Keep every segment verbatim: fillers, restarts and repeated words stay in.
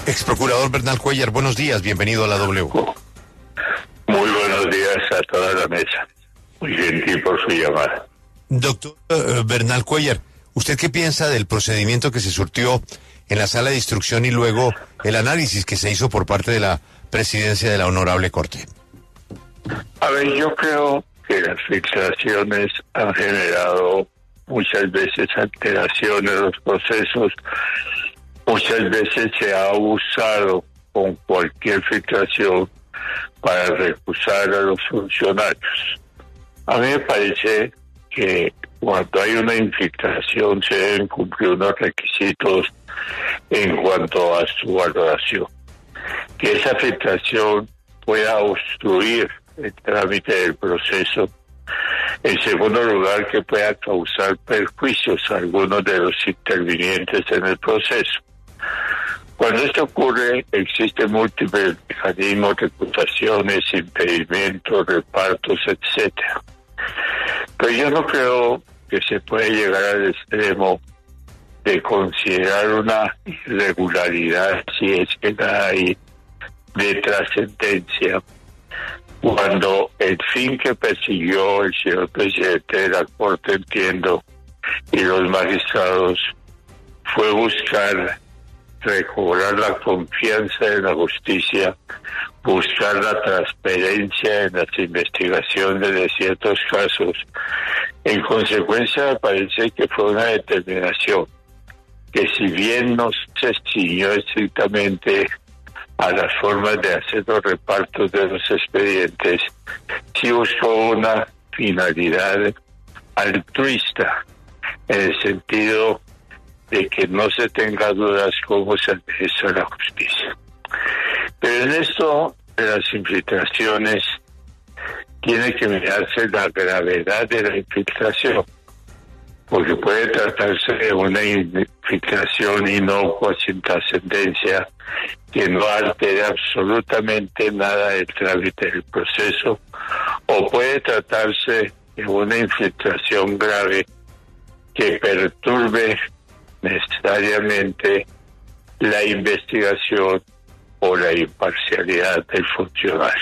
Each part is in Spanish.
Ex procurador Bernal Cuellar, buenos días, bienvenido a la W. Muy buenos días a toda la mesa. Muy gentil por su llamada. Doctor uh, Bernal Cuellar, ¿usted qué piensa del procedimiento que se surtió en la sala de instrucción y luego el análisis que se hizo por parte de la presidencia de la Honorable Corte? A ver, yo creo que las filtraciones han generado muchas veces alteraciones en los procesos. Muchas veces se ha abusado con cualquier filtración para recusar a los funcionarios. A mí me parece que cuando hay una infiltración se deben cumplir unos requisitos en cuanto a su valoración. Que esa filtración pueda obstruir el trámite del proceso. En segundo lugar, que pueda causar perjuicios a algunos de los intervinientes en el proceso. Cuando esto ocurre, existen múltiples mecanismos, reputaciones, impedimentos, repartos, etcétera. Pero yo no creo que se pueda llegar al extremo de considerar una irregularidad, si es que la hay, de trascendencia, cuando el fin que persiguió el señor presidente de la Corte, entiendo, y los magistrados, fue buscar recobrar la confianza en la justicia, buscar la transparencia en las investigaciones de ciertos casos. En consecuencia, me parece que fue una determinación que, si bien no se ciñó estrictamente a las formas de hacer los repartos de los expedientes, sí buscó una finalidad altruista, en el sentido de que no se tenga dudas cómo se administra la justicia. Pero en esto de las infiltraciones tiene que mirarse la gravedad de la infiltración, porque puede tratarse de una infiltración inocua sin trascendencia que no altere absolutamente nada del trámite del proceso, o puede tratarse de una infiltración grave que perturbe necesariamente la investigación o la imparcialidad del funcionario.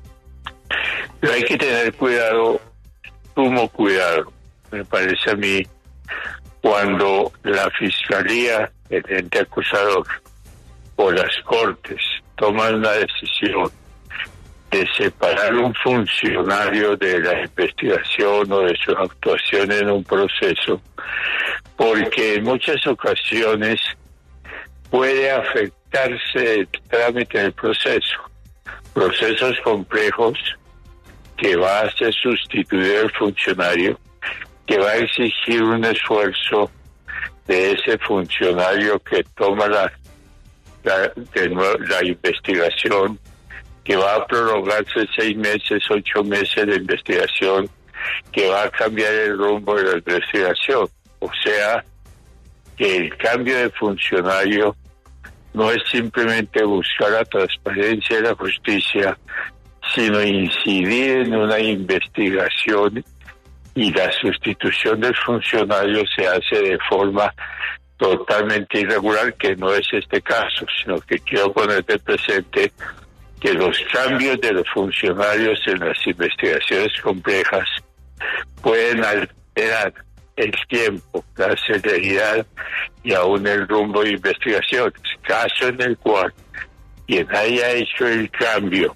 Pero hay que tener cuidado, sumo cuidado, me parece a mí, cuando la Fiscalía, el ente acusador, o las Cortes toman la decisión de separar un funcionario de la investigación o de su actuación en un proceso, porque en muchas ocasiones puede afectarse el trámite del proceso. Procesos complejos que va a ser sustituido el funcionario, que va a exigir un esfuerzo de ese funcionario que toma la, la, de nuevo, la investigación, que va a prolongarse seis meses, ocho meses de investigación, que va a cambiar el rumbo de la investigación. O sea, que el cambio de funcionario no es simplemente buscar la transparencia de la justicia, sino incidir en una investigación, y la sustitución del funcionario se hace de forma totalmente irregular, que no es este caso, sino que quiero ponerte presente que los cambios de los funcionarios en las investigaciones complejas pueden alterar el tiempo, la celeridad y aún el rumbo de investigaciones, caso en el cual quien haya hecho el cambio,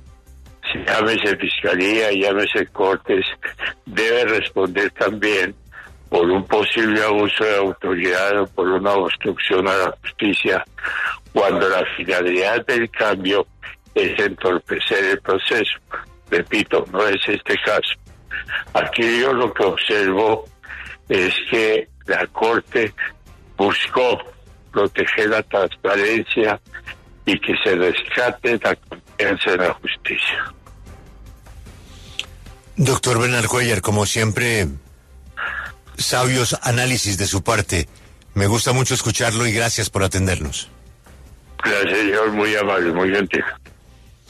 si llámese Fiscalía, llámese Cortes, debe responder también por un posible abuso de autoridad o por una obstrucción a la justicia, cuando la finalidad del cambio es entorpecer el proceso. Repito, no es este caso. Aquí yo lo que observo es que la Corte buscó proteger la transparencia y que se rescate la confianza en la justicia. Doctor Bernal Cuellar, como siempre, sabios análisis de su parte. Me gusta mucho escucharlo y gracias por atendernos. Gracias, señor, muy amable, muy gentil.